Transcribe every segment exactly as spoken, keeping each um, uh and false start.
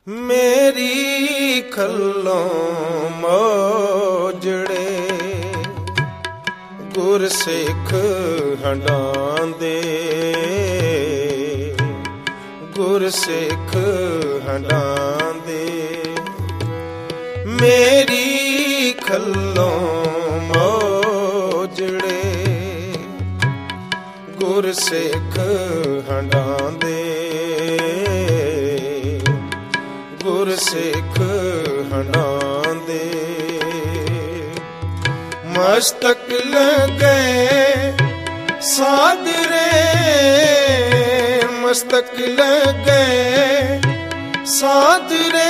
ਮੇਰੀ ਖੱਲੋਂ ਮੋਜੜੇ ਗੁਰਸਿੱਖ ਹੰਡਾਉਂਦੇ, ਗੁਰਸਿੱਖ ਹੰਡਾਉਂਦੇ। ਮੇਰੀ ਖੱਲੋਂ ਮੋਜੜੇ ਗੁਰਸਿੱਖ ਹੰਡਾਉਂਦੇ, ਗੁਰਸਿੱਖ ਹੰਡਾਉਂਦੇ। ਮਸਤਕ ਲਗੇ ਸਾਦਰੇ, ਮਸਤਕ ਲਗੇ ਸਾਦਰੇ।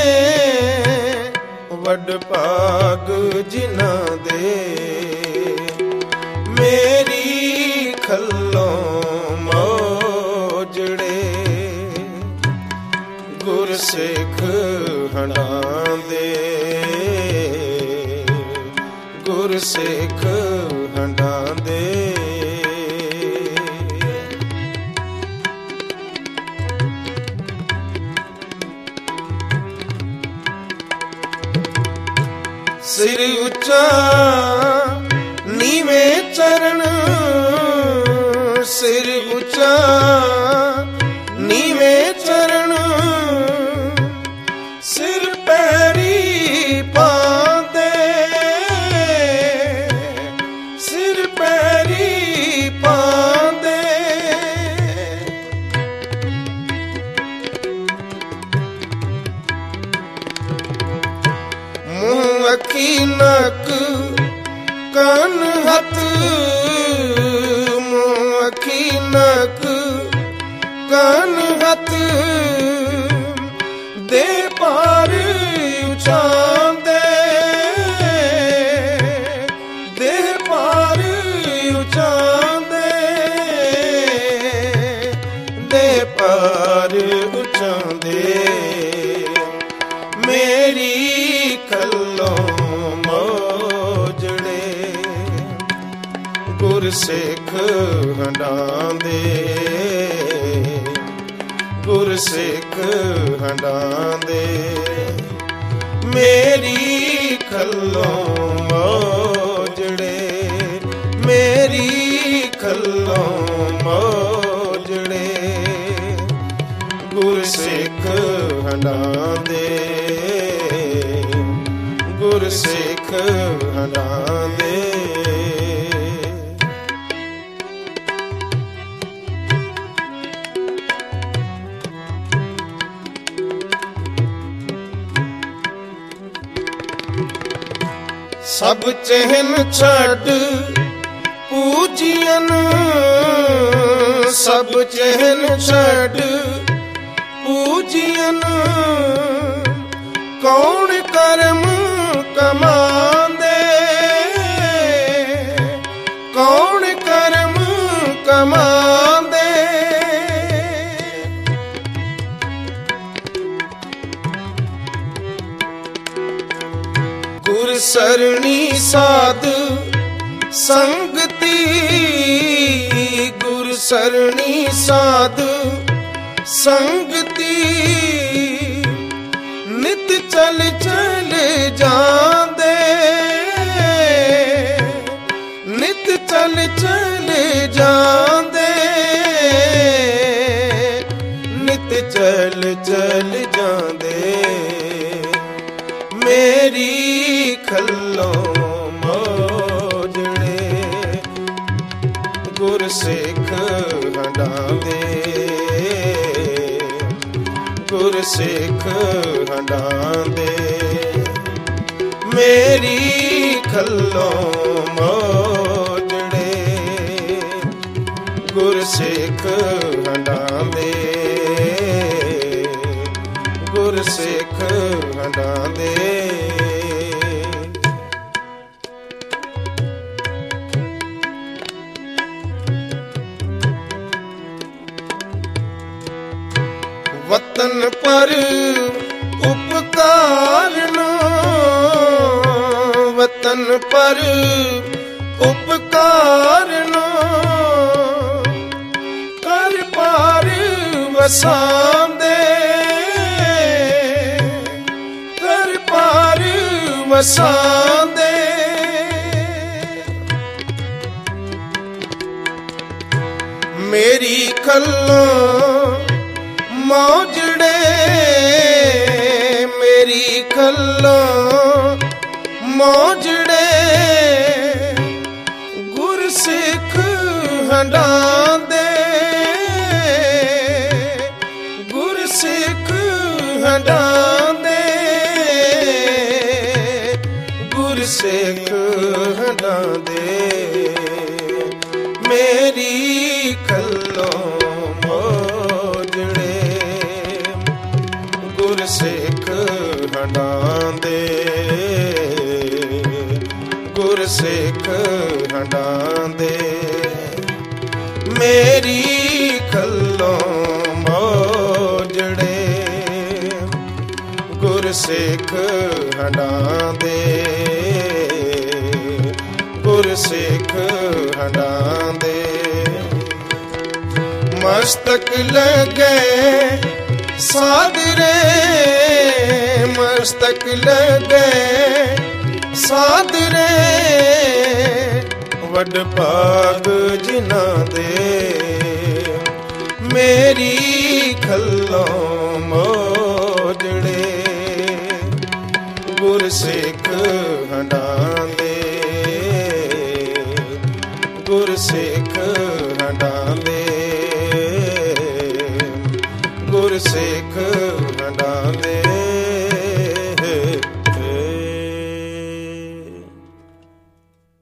ਵੱਡ ਭਾਗ ਜਿਨ੍ਹਾਂ ਦੇ ਮੇਰੀ ਖੱਲੋਂ ਮੋਜੜੇ ਗੁਰਸਿੱਖ ਹੰਡਾਉਂਦੇ, ਗੁਰਸਿੱਖ ਹੰਡਾਉਂਦੇ। ਸਿਰ ਉੱਚਾ ਨੀਵੇਂ ਚਰਨ, ਸਿਰ ਉੱਚਾ ਨੀਵੇਂ ਚਰਨ। ਸਿਰ ਪੈਰੀ ਪਾਉਂਦੇ, ਸਿਰ ਪੈਰੀ ਪਾਉਂਦੇ। ਮੂੰਹ ਅੱਖੀ ਨੱਕ ਕੰਨ ਹੱਥ, ਮੂੰਹ ਅੱਖੀ ਨੱਕ ਕੰਨ ਹੱਥ। ਦੇ ਪਾਰ ਉਚਾਉਂਦੇ, ਦੇ ਪਾਰ ਉਚਾਉਂਦੇ, ਦੇ ਪਾਰ ਉਚਾਉਂਦੇ। ਮੇਰੀ ਖੱਲੋਂ ਮੋਜੜੇ ਗੁਰਸਿੱਖ ਹੰਡਾਉਂਦੇ, ਗੁਰਸਿੱਖ ਹੰਡਾਉਂਦੇ। ਮੇਰੀ ਖੱਲੋਂ ਮੋਜੜੇ, ਮੇਰੀ ਖੱਲੋਂ ਮੋਜੜੇ ਗੁਰਸਿੱਖ ਹੰਡਾਉਂਦੇ, ਗੁਰਸਿੱਖ ਹੰਡਾਉਂਦੇ। ਸਭ ਚਿਹਨ ਛੱਡ ਪੂਜੀਅਨ, ਸਭ ਚਿਹਨ ਛੱਡ ਪੂਜੀਅਨ। ਕੌਣ ਕਰਮ ਕਮਾਉਂਦੇ, ਕੌਣ ਕਰਮ ਕਮਾਉਂਦੇ। ਗੁਰ ਸਰਣੀ ਸਾਧ ਸੰਗਤੀ, ਗੁਰ ਸਰਣੀ ਸਾਧ ਸੰਗਤੀ। ਨਿਤ ਚਲ ਚਲ ਜਾਂਦੇ, ਨਿਤ ਚਲ ਚਲ ਜਾਂਦੇ, ਨਿਤ ਚਲ ਚਲ ਜਾਂਦੇ। ਮੇਰੀ ਖੱਲੋਂ ਮੋਜੜੇ ਗੁਰਸਿੱਖ ਹੰਡਾਉਂਦੇ, ਗੁਰਸਿੱਖ ਹੰਡਾਉਂਦੇ। ਮੇਰੀ ਖੱਲੋਂ ਮੋਜੜੇ ਗੁਰਸਿੱਖ ਹੰਡਾਉਂਦੇ, ਗੁਰਸਿੱਖ ਹੰਡਾਉਂਦੇ। ਵਤਨ ਪਰ ਉਪਕਾਰਨੋ, ਵਤਨ ਪਰ ਉਪਕਾਰਨੋ। ਕਰ ਪਾਰ ਵਸਾਂਦੇ, ਵਸਾਂਦੇ ਮੇਰੀ ਖੱਲੋਂ ਮੌਜੜੇ ਮੇਰੀ ਖੱਲੋਂ ਮੌਜੜੇ ਗੁਰਸਿੱਖ ਹੰਡਾਂਦੇ ਗੁਰਸਿੱਖ ਹੰਡਾਂਦੇ ਗੁਰਸਿੱਖ ਹੰਡਾਂਦੇ ਮੇਰੀ ਖੱਲੋਂ ਮੌਜੜੇ ਗੁਰਸਿੱਖ ਹੰਡਾਂਦੇ ਗੁਰਸਿੱਖ ਹੰਡਾਂਦੇ ਮੇਰੀ ਖੱਲੋਂ ਮੌਜੜੇ ਗੁਰਸਿੱਖ ਹੰਡਾਂਦੇ ਗੁਰਸਿੱਖ ਹੰਡਾਂਦੇ ਮਸਤਕ ਲਗੇ ਸਾਦਰੇ ਮਸਤਕ ਲਗੇ ਸਾਦਰੇ ਵੱਡ ਭਾਗ ਜਿਨ੍ਹਾਂ ਦੇ ਮੇਰੀ ਖੱਲੋਂ ਮੌਜੜੇ ਗੁਰਸਿੱਖ ਹੰਡਾਂਦੇ ਗੁਰਸਿੱਖ ਹੰਡਾਂਦੇ ਗੁਰਸਿੱਖ